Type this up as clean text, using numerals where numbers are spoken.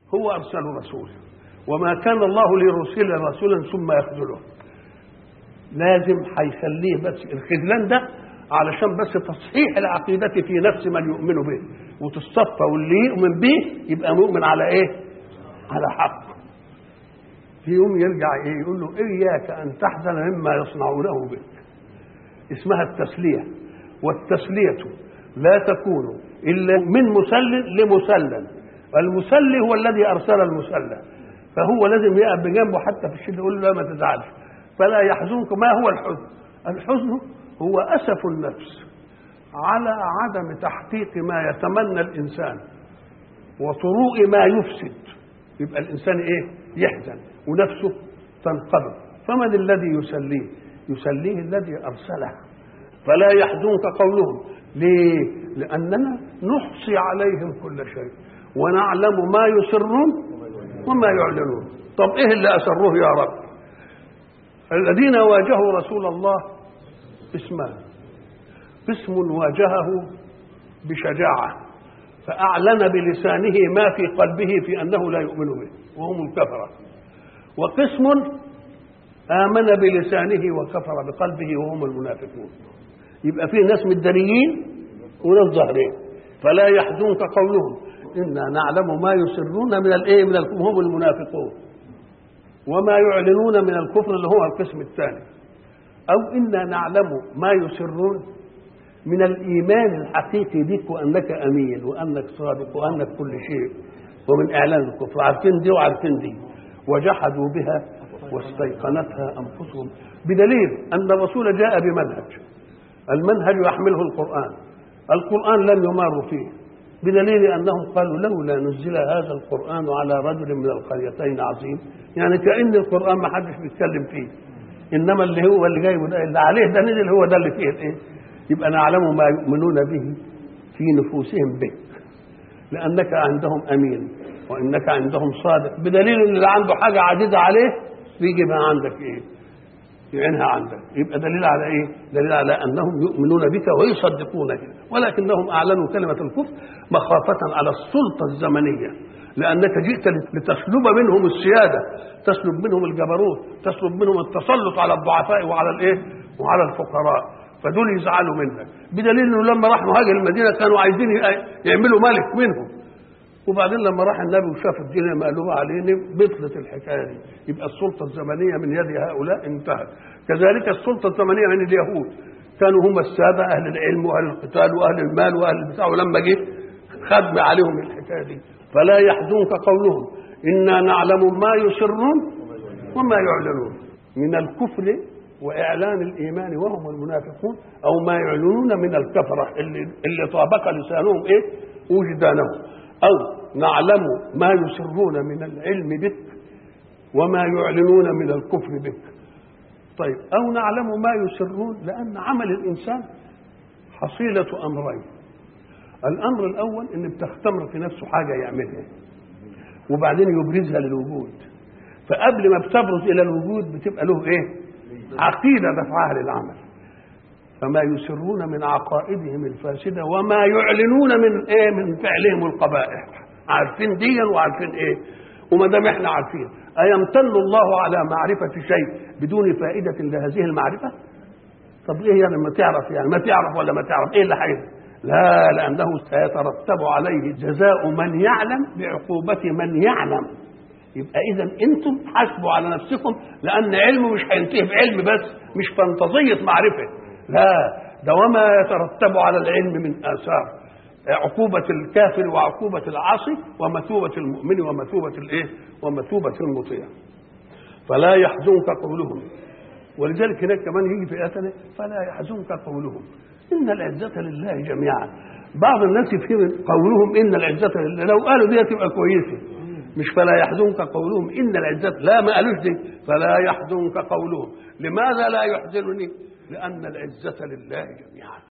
هو أرسل رسول، وما كان الله ليرسل رسولا ثم يخذله. لازم هيخليه بس الخذلان ده علشان بس تصحيح العقيدة في نفس من يؤمن به، وتصفى واللي يؤمن به يبقى مؤمن على ايه؟ على حق. في يوم يرجع ايه؟ يقول له إياك أن تحزن مما يصنعونه بك. اسمها التسلية، والتسلية لا تكون إلا من مسل لمسلم. المسلي هو الذي أرسل المسلى، فهو لازم يقف بجنبه حتى في الشدة يقول له لا ما تزعلش. فلا يحزنك. ما هو الحزن؟ الحزن هو أسف النفس على عدم تحقيق ما يتمنى الإنسان وطروء ما يفسد. يبقى الإنسان إيه؟ يحزن ونفسه تنقبض. فمن الذي يسليه؟ يسليه الذي أرسله. فلا يحزنك قولهم. ليه؟ لأننا نحصي عليهم كل شيء ونعلم ما يسرون وما يعلنون. طب إيه اللي أسروه يا رب؟ الذين واجهوا رسول الله اسمان. قسم واجهه بشجاعة فأعلن بلسانه ما في قلبه في أنه لا يؤمن به وهم الكفرة، وقسم آمن بلسانه وكفر بقلبه وهم المنافقون. يبقى فيه ناس مدنيين وناس ظاهرين. فلا يحزنك قولهم إنا نعلم ما يسرون من الإيه؟ من هم المنافقون، وما يعلنون من الكفر اللي هو القسم الثاني. أو إنا نعلم ما يسرون من الإيمان الحقيقي بك وأنك أمين وأنك صادق وأنك كل شيء، ومن إعلان الكفر. عارفين دي وعارفين دي. وجحدوا بها واستيقنتها أنفسهم، بدليل أن الرسول جاء بمنهج. المنهج يحمله القرآن. القرآن لم يماروا فيه، بدليل أنهم قالوا لولا نزل هذا القرآن على رجل من القريتين عظيم. يعني كأن القرآن ما حدش بيتكلم فيه، إنما اللي هو اللي جايبه ده اللي عليه ده نزل هو ده اللي فيه الإيه؟ يبقى نعلم ما يؤمنون به في نفوسهم بك لأنك عندهم أمين وإنك عندهم صادق، بدليل إن اللي عنده حاجة عزيزة عليه بيجي بقى عندك إيه؟ يعينها عندك. يبقى دليل على إيه؟ دليل على أنهم يؤمنون بك ويصدقونك، ولكنهم أعلنوا كلمة الكفر مخافة على السلطة الزمنية، لأنك جئت لتسلب منهم السيادة، تسلب منهم الجبروت، تسلب منهم التسلط على الضعفاء وعلى الإيه؟ وعلى الفقراء. فدول يزعلوا منك، بدليل انه لما راح مهاجر المدينه كانوا عايزين يعملوا ملك منهم، وبعدين لما راح النبي وشاف الدنيا مقلوبه عليه بطلت الحكايه دي. يبقى السلطه الزمنيه من يد هؤلاء انتهت. كذلك السلطه الزمنيه من اليهود، كانوا هم الساده اهل العلم واهل القتال واهل المال واهل البتاع، ولما جه خدم عليهم الحكايه دي. فلا يحزنك قولهم انا نعلم ما يسرون وما يعلنون من الكفر وإعلان الإيمان وهم المنافقون، أو ما يعلنون من الكفرة اللي طابق لسانهم إيه؟ وجدانهم. أو نعلم ما يسرون من العلم بك وما يعلنون من الكفر بك. طيب، أو نعلم ما يسرون، لأن عمل الإنسان حصيلة أمرين. الأمر الأول إن بتختمر في نفسه حاجة يعملها وبعدين يبرزها للوجود، فقبل ما بتبرز إلى الوجود بتبقى له إيه؟ عقيدة دفعها للعمل. فما يسرون من عقائدهم الفاسدة وما يعلنون من ايه؟ من فعلهم القبائح. عارفين ديا وعارفين ايه؟ وما دام احنا عارفين، ايمتن الله على معرفة شيء بدون فائدة لهذه المعرفة؟ طب ايه يعني ما تعرف؟ يعني ما تعرف ولا ما تعرف ايه اللي حيث؟ لا، لأنه سيترتب عليه جزاء من يعلم بعقوبة من يعلم. يبقى إذا أنتم حاسبوا على نفسكم، لأن علمه مش هينتهي بعلم بس، مش فانتظية معرفة، لا، ده وما يترتب على العلم من آثار عقوبة الكافر وعقوبة العاصي ومثوبة المؤمن ومثوبة الإيه؟ ومثوبة المطيع. فلا يحزنك قولهم. ولذلك هناك كمان يجي في آية فلا يحزنك قولهم إن العزة لله جميعا. بعض الناس يفهم قولهم إن العزة لله، لو قالوا دي تبقى كويسة، مش فلا يحزنك قولهم إن العزة، لا، ما قالوش دي. فلا يحزنك قولهم. لماذا لا يحزنني؟ لأن العزة لله جميعا.